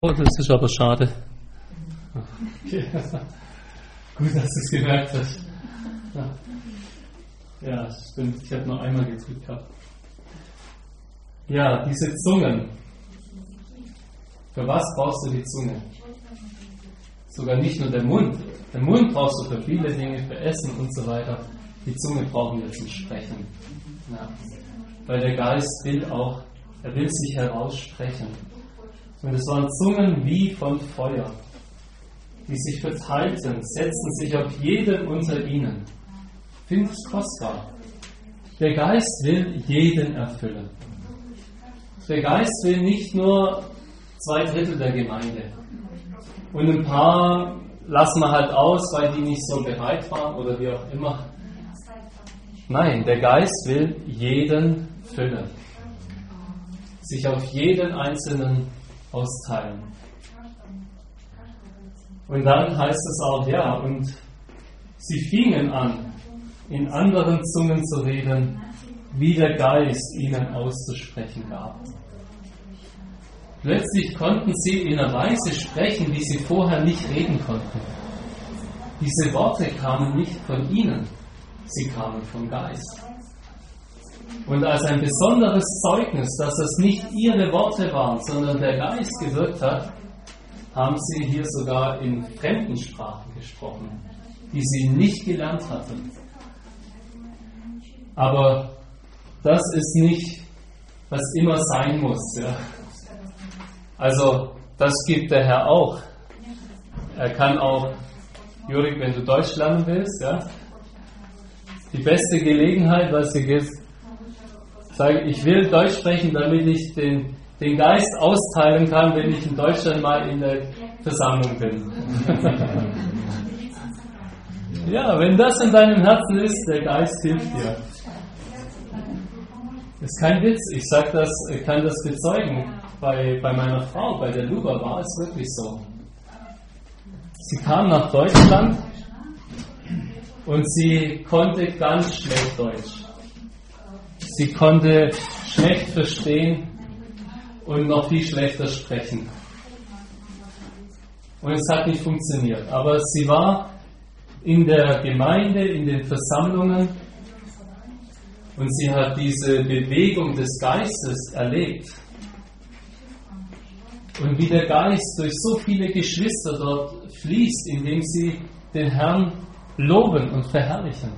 Oh, das ist aber schade. Okay. Gut, dass du es gemerkt hast. Ja, stimmt. Ich habe noch einmal gedrückt gehabt. Ja, diese Zungen. Für was brauchst du die Zunge? Sogar nicht nur der Mund. Den Mund brauchst du für viele Dinge, für Essen und so weiter. Die Zunge brauchen wir zum Sprechen. Ja. Weil der Geist will auch, er will sich heraussprechen. Und es waren Zungen wie von Feuer, die sich verteilten, setzten sich auf jeden unter ihnen. Ich finde es kostbar. Der Geist will jeden erfüllen. Der Geist will nicht nur 2/3 der Gemeinde. Und ein paar lassen wir halt aus, weil die nicht so bereit waren oder wie auch immer. Nein, der Geist will jeden füllen. Sich auf jeden Einzelnen austeilen. Und dann heißt es auch, ja, und sie fingen an, in anderen Zungen zu reden, wie der Geist ihnen auszusprechen gab. Plötzlich konnten sie in einer Weise sprechen, wie sie vorher nicht reden konnten. Diese Worte kamen nicht von ihnen, sie kamen vom Geist. Und als ein besonderes Zeugnis, dass es nicht ihre Worte waren, sondern der Geist gewirkt hat, haben sie hier sogar in Fremdensprachen gesprochen, die sie nicht gelernt hatten. Aber das ist nicht, was immer sein muss. Ja. Also, das gibt der Herr auch. Er kann auch, Jurik, wenn du Deutsch lernen willst, ja, die beste Gelegenheit, was dir gibt, sage, ich will Deutsch sprechen, damit ich den Geist austeilen kann, wenn ich in Deutschland mal in der Versammlung bin. Ja, wenn das in deinem Herzen ist, der Geist hilft dir. Ist kein Witz, ich sage das, ich kann das bezeugen. Bei meiner Frau, bei der Luba, war es wirklich so. Sie kam nach Deutschland und sie konnte ganz schlecht Deutsch. Sie konnte schlecht verstehen und noch viel schlechter sprechen. Und es hat nicht funktioniert. Aber sie war in der Gemeinde, in den Versammlungen und sie hat diese Bewegung des Geistes erlebt. Und wie der Geist durch so viele Geschwister dort fließt, indem sie den Herrn loben und verherrlichen.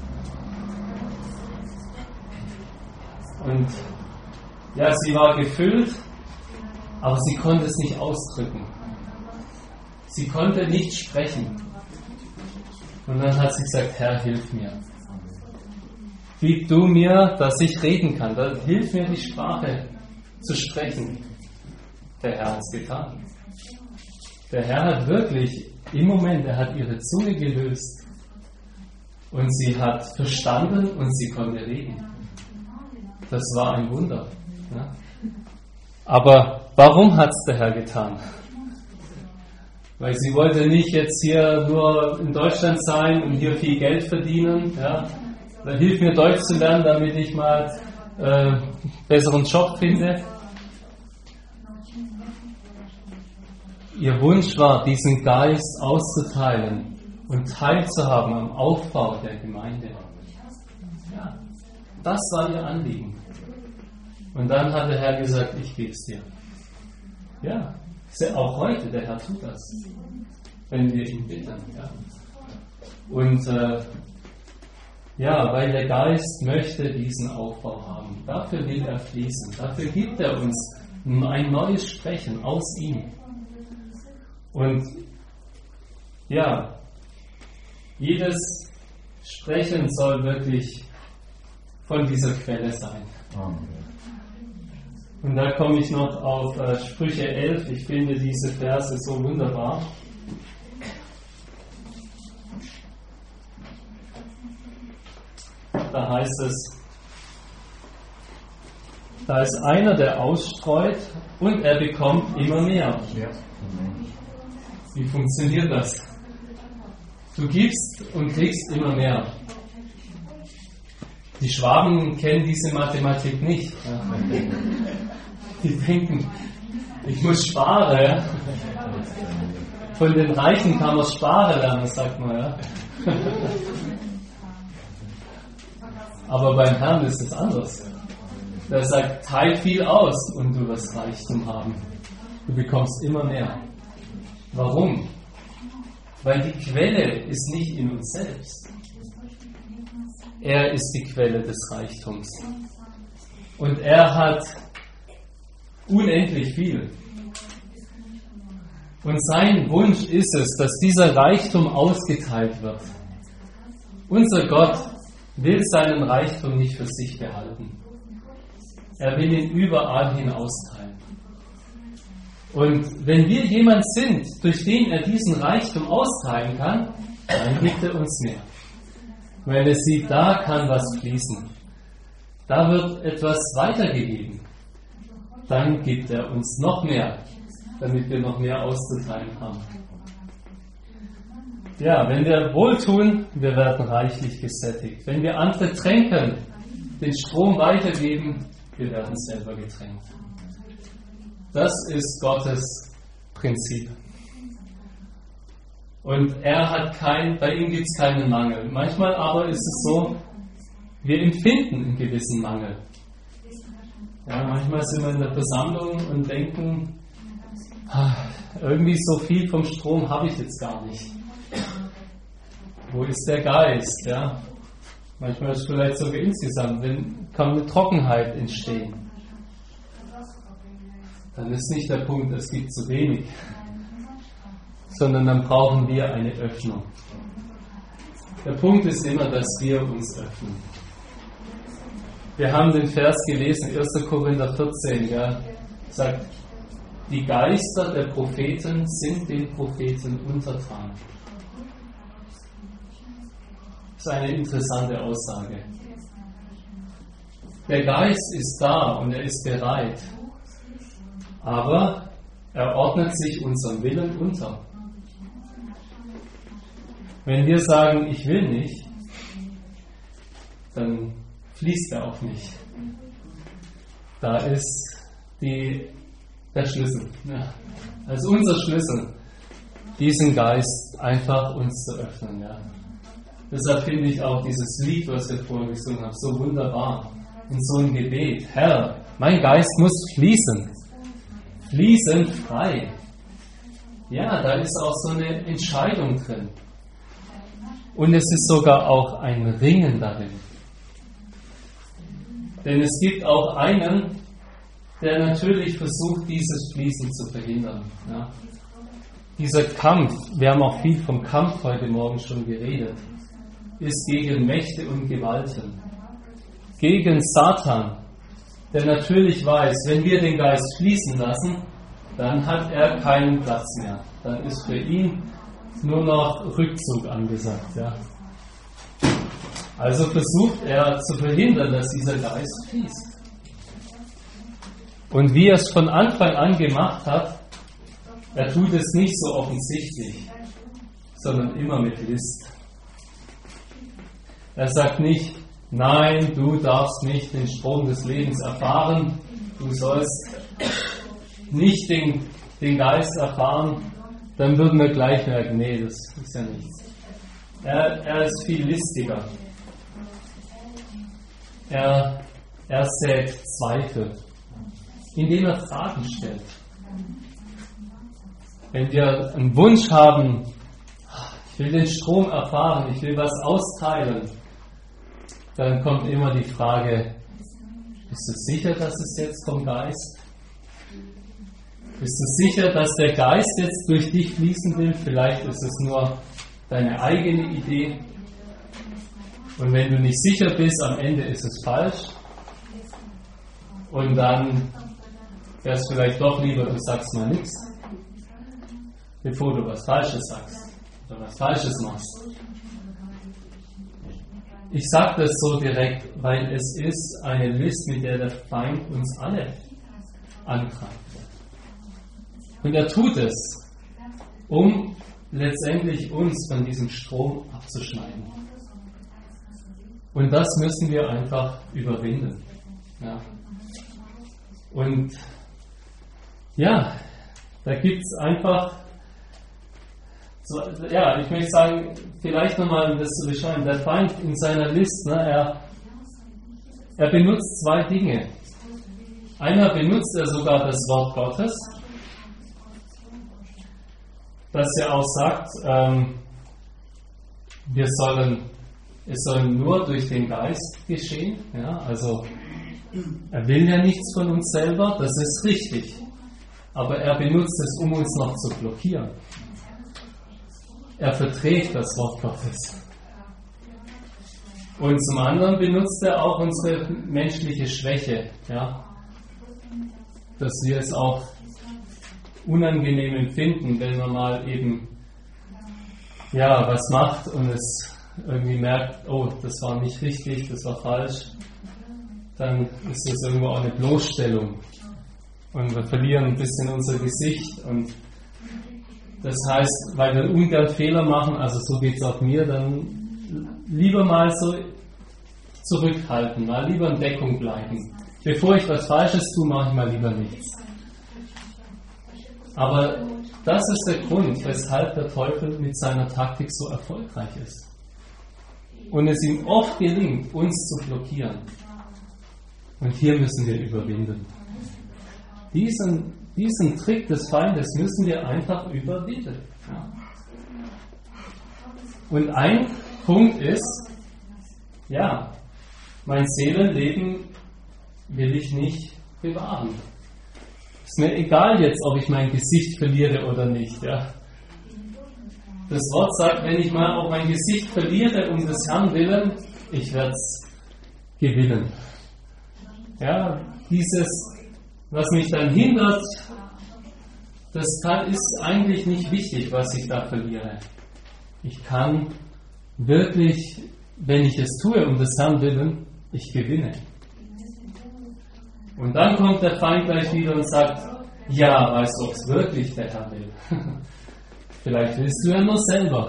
Und ja, sie war gefüllt, aber sie konnte es nicht ausdrücken. Sie konnte nicht sprechen. Und dann hat sie gesagt, Herr, hilf mir. Gib du mir, dass ich reden kann. Hilf mir, die Sprache zu sprechen. Der Herr hat es getan. Der Herr hat wirklich, im Moment, er hat ihre Zunge gelöst. Und sie hat verstanden und sie konnte reden. Das war ein Wunder. Ja? Aber warum hat es der Herr getan? Weil sie wollte nicht jetzt hier nur in Deutschland sein und hier viel Geld verdienen. Ja? Dann hilf mir Deutsch zu lernen, damit ich mal besseren Job finde. Ihr Wunsch war, diesen Geist auszuteilen und teilzuhaben am Aufbau der Gemeinde. Ja, das war ihr Anliegen. Und dann hat der Herr gesagt, ich gebe es dir. Ja, auch heute, der Herr tut das, wenn wir ihn bitten. Ja. Und ja, weil der Geist möchte diesen Aufbau haben. Dafür will er fließen. Dafür gibt er uns ein neues Sprechen aus ihm. Und ja, jedes Sprechen soll wirklich von dieser Quelle sein. Und da komme ich noch auf Sprüche 11. Ich finde diese Verse so wunderbar. Da heißt es, da ist einer, der ausstreut und er bekommt immer mehr. Wie funktioniert das? Du gibst und kriegst immer mehr. Die Schwaben kennen diese Mathematik nicht. Die denken, Ich muss sparen, ja. Von den Reichen kann man sparen lernen, sagt man, ja. Aber beim Herrn ist es anders. Der sagt, teil viel aus und du wirst Reichtum haben. Du bekommst immer mehr. Warum? Weil die Quelle ist nicht in uns selbst. Er ist die Quelle des Reichtums. Und er hat unendlich viel. Und sein Wunsch ist es, dass dieser Reichtum ausgeteilt wird. Unser Gott will seinen Reichtum nicht für sich behalten. Er will ihn überall hin austeilen. Und wenn wir jemand sind, durch den er diesen Reichtum austeilen kann, dann gibt er uns mehr. Weil er sieht, da kann was fließen. Da wird etwas weitergegeben. Dann gibt er uns noch mehr, damit wir noch mehr auszuteilen haben. Ja, wenn wir wohltun, wir werden reichlich gesättigt. Wenn wir andere tränken, den Strom weitergeben, wir werden selber getränkt. Das ist Gottes Prinzip. Und bei ihm gibt es keinen Mangel. Manchmal aber ist es so, wir empfinden einen gewissen Mangel. Ja, manchmal sind wir in der Versammlung und denken, irgendwie so viel vom Strom habe ich jetzt gar nicht. Wo ist der Geist? Ja? Manchmal ist es vielleicht sogar insgesamt, kann eine Trockenheit entstehen. Dann ist nicht der Punkt, es gibt zu wenig, sondern dann brauchen wir eine Öffnung. Der Punkt ist immer, dass wir uns öffnen. Wir haben den Vers gelesen, 1. Korinther 14, ja, sagt, die Geister der Propheten sind den Propheten untertan. Das ist eine interessante Aussage. Der Geist ist da und er ist bereit, aber er ordnet sich unserem Willen unter. Wenn wir sagen, ich will nicht, dann fließt er auch nicht. Da ist der Schlüssel. Ja. Also unser Schlüssel, diesen Geist einfach uns zu öffnen. Ja. Deshalb finde ich auch dieses Lied, was wir vorhin gesungen haben, so wunderbar. In so einem Gebet. Herr, mein Geist muss fließen. Fließend frei. Ja, da ist auch so eine Entscheidung drin. Und es ist sogar auch ein Ringen darin. Denn es gibt auch einen, der natürlich versucht, dieses Fließen zu verhindern. Ja. Dieser Kampf, wir haben auch viel vom Kampf heute Morgen schon geredet, ist gegen Mächte und Gewalten. Gegen Satan, der natürlich weiß, wenn wir den Geist fließen lassen, dann hat er keinen Platz mehr. Dann ist für ihn nur noch Rückzug angesagt. Ja. Also versucht er zu verhindern, dass dieser Geist fließt. Und wie er es von Anfang an gemacht hat, er tut es nicht so offensichtlich, sondern immer mit List. Er sagt nicht, nein, du darfst nicht den Strom des Lebens erfahren, du sollst nicht den Geist erfahren, dann würden wir gleich merken, nee, das ist ja nichts. Er ist viel listiger. Er sät Zweifel, indem er Fragen stellt. Wenn wir einen Wunsch haben, ich will den Strom erfahren, ich will was austeilen, dann kommt immer die Frage, bist du sicher, dass es jetzt vom Geist? Bist du sicher, dass der Geist jetzt durch dich fließen will? Vielleicht ist es nur deine eigene Idee. Und wenn du nicht sicher bist, am Ende ist es falsch. Und dann wäre es vielleicht doch lieber, du sagst mal nichts, bevor du was Falsches sagst oder was Falsches machst. Ich sage das so direkt, weil es ist eine List, mit der der Feind uns alle angreift. Und er tut es, um letztendlich uns von diesem Strom abzuschneiden. Und das müssen wir einfach überwinden. Ja. Und Ja, da gibt es einfach, ja, ich möchte sagen, vielleicht nochmal, um das zu beschreiben, der Feind in seiner List, ne, er benutzt zwei Dinge. Einmal benutzt er sogar das Wort Gottes, das ja auch sagt, es soll nur durch den Geist geschehen. Ja, also er will ja nichts von uns selber, das ist richtig. Aber er benutzt es, um uns noch zu blockieren. Er verträgt das Wort Gottes. Und zum anderen benutzt er auch unsere menschliche Schwäche, ja, dass wir es auch unangenehm empfinden, wenn man mal eben was macht und es irgendwie merkt, oh, das war nicht richtig, das war falsch, dann ist das irgendwo auch eine Bloßstellung und wir verlieren ein bisschen unser Gesicht. Und das heißt, weil wir ungern Fehler machen, also so geht es auch mir, dann lieber mal so zurückhalten, mal lieber in Deckung bleiben. Bevor ich was Falsches tue, mache ich mal lieber nichts. Aber das ist der Grund, weshalb der Teufel mit seiner Taktik so erfolgreich ist. Und es ihm oft gelingt, uns zu blockieren. Und hier müssen wir überwinden. Diesen Trick des Feindes müssen wir einfach überwinden. Ja. Und ein Punkt ist, ja, mein Seelenleben will ich nicht bewahren. Ist mir egal jetzt, ob ich mein Gesicht verliere oder nicht. Ja. Das Wort sagt, wenn ich mal auch mein Gesicht verliere um des Herrn willen, ich werde es gewinnen. Ja, dieses, was mich dann hindert, das ist eigentlich nicht wichtig, was ich da verliere. Ich kann wirklich, wenn ich es tue um des Herrn willen, ich gewinne. Und dann kommt der Feind gleich wieder und sagt, ja, weißt du, ob es wirklich der Herr will? Vielleicht willst du ja nur selber.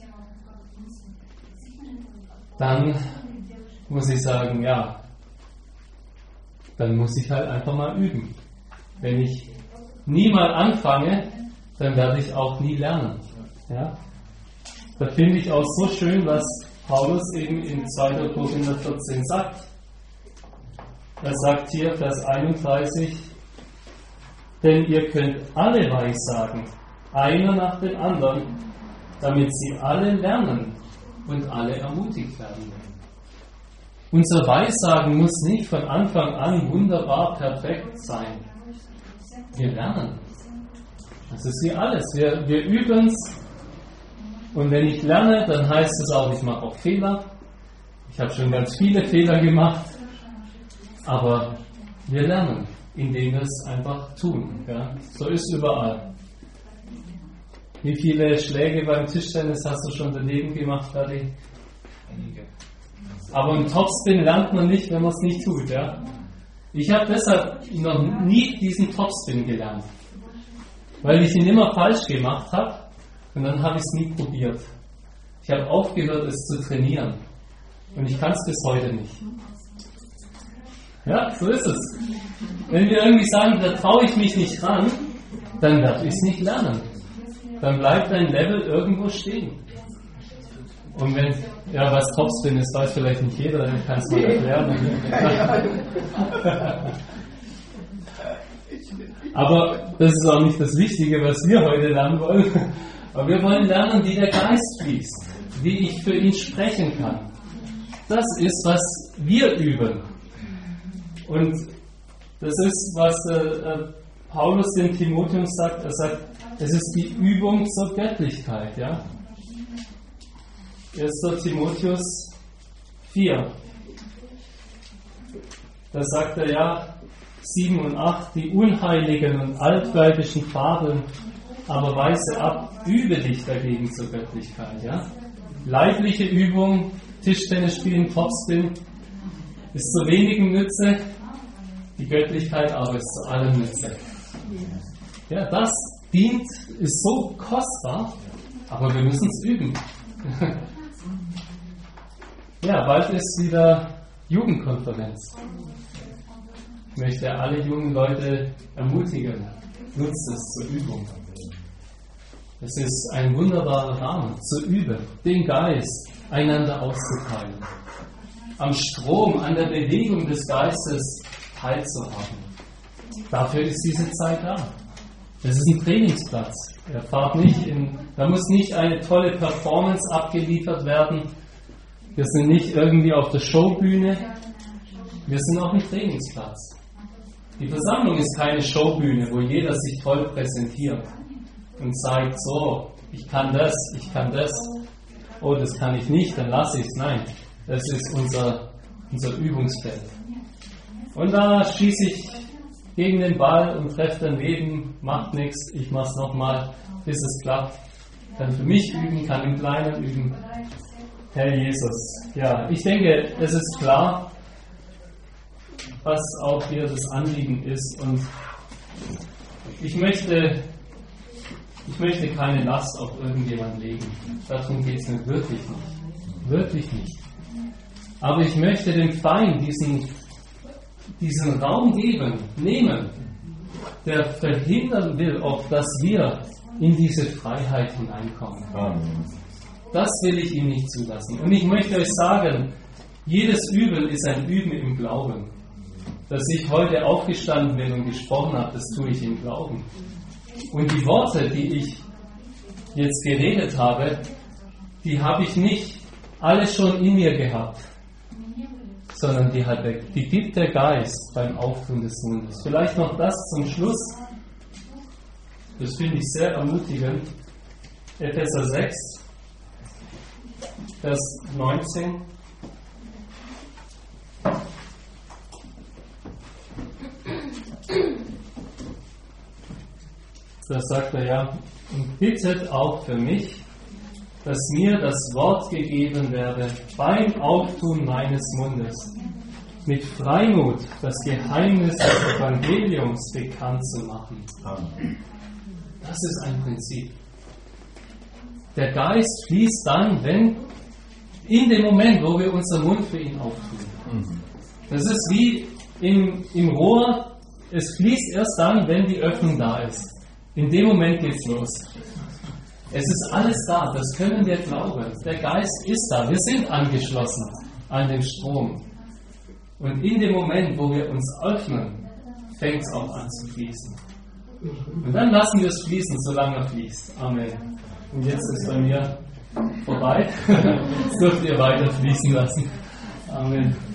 Dann muss ich sagen, ja, dann muss ich halt einfach mal üben. Wenn ich nie mal anfange, dann werde ich auch nie lernen. Ja? Da finde ich auch so schön, was Paulus eben in 2. Korinther 14 sagt. Er sagt hier, Vers 31, denn ihr könnt alle weissagen, einer nach dem anderen, damit sie alle lernen und alle ermutigt werden. Unser Weissagen muss nicht von Anfang an wunderbar perfekt sein. Wir lernen. Das ist wie alles. Wir üben es. Und wenn ich lerne, dann heißt es auch, ich mache auch Fehler. Ich habe schon ganz viele Fehler gemacht. Aber wir lernen, indem wir es einfach tun. Ja? So ist überall. Wie viele Schläge beim Tischtennis hast du schon daneben gemacht, Daddy? Einige. Aber einen Topspin lernt man nicht, wenn man es nicht tut. Ja? Ich habe deshalb noch nie diesen Topspin gelernt. Weil ich ihn immer falsch gemacht habe und dann habe ich es nie probiert. Ich habe aufgehört, es zu trainieren. Und ich kann es bis heute nicht. Ja, so ist es. Wenn wir irgendwie sagen, da traue ich mich nicht ran, dann werde ich es nicht lernen. Dann bleibt dein Level irgendwo stehen. Und wenn, was Topspin ist, weiß vielleicht nicht jeder, dann kannst du mal erklären. Aber das ist auch nicht das Wichtige, was wir heute lernen wollen. Aber wir wollen lernen, wie der Geist fließt, wie ich für ihn sprechen kann. Das ist, was wir üben. Und das ist, was Paulus dem Timotheus sagt. Er sagt, es ist die Übung zur Göttlichkeit. Ja? 1. Timotheus 4. Da sagt er 7 und 8, die unheiligen und altweibischen Fabeln, aber weise ab, übe dich dagegen zur Göttlichkeit. Ja? Leibliche Übung, Tischtennis spielen, Topspin, ist zu wenigen Nütze, die Göttlichkeit aber ist zu allem Nütze. Ja, das dient, ist so kostbar, aber wir müssen es üben. Ja, bald ist wieder Jugendkonferenz. Ich möchte alle jungen Leute ermutigen. nutzt es zur Übung. Es ist ein wunderbarer Rahmen zur Übung, den Geist einander auszuteilen, am Strom, an der Bewegung des Geistes teilzuhaben. Dafür ist diese Zeit da. Es ist ein Trainingsplatz. Da muss nicht eine tolle Performance abgeliefert werden. Wir sind nicht irgendwie auf der Showbühne. Wir sind auf dem Trainingsplatz. Die Versammlung ist keine Showbühne, wo jeder sich toll präsentiert und zeigt, so, ich kann das, oh, das kann ich nicht, dann lasse ich es. Nein, das ist unser Übungsfeld. Und da schieße ich gegen den Ball und treffe daneben, macht nichts, ich mache es nochmal, bis es klappt. Kann für mich üben, kann im Kleinen üben. Herr Jesus. Ja, ich denke, es ist klar, was auch hier das Anliegen ist. Und ich möchte keine Last auf irgendjemand legen. Darum geht es mir wirklich nicht. Wirklich nicht. Aber ich möchte dem Feind diesen Raum nehmen, der verhindern will, dass wir in diese Freiheit hineinkommen. Das will ich ihm nicht zulassen. Und ich möchte euch sagen, jedes Übel ist ein Üben im Glauben. Dass ich heute aufgestanden bin und gesprochen habe, das tue ich im Glauben. Und die Worte, die ich jetzt geredet habe, die habe ich nicht alle schon in mir gehabt, sondern die gibt der Geist beim Auftun des Mundes. Vielleicht noch das zum Schluss. Das finde ich sehr ermutigend. Epheser 6, Vers 19. Da sagt er ja, und bittet auch für mich, dass mir das Wort gegeben werde beim Auftun meines Mundes, mit Freimut das Geheimnis des Evangeliums bekannt zu machen. Das ist ein Prinzip. Der Geist fließt dann, in dem Moment, wo wir unseren Mund für ihn auftun. Das ist wie im Rohr, es fließt erst dann, wenn die Öffnung da ist. In dem Moment geht's los. Es ist alles da, das können wir glauben. Der Geist ist da, wir sind angeschlossen an den Strom. Und in dem Moment, wo wir uns öffnen, fängt es auch an zu fließen. Und dann lassen wir es fließen, solange er fließt. Amen. Und jetzt ist bei mir vorbei. Das dürft ihr weiter fließen lassen. Amen.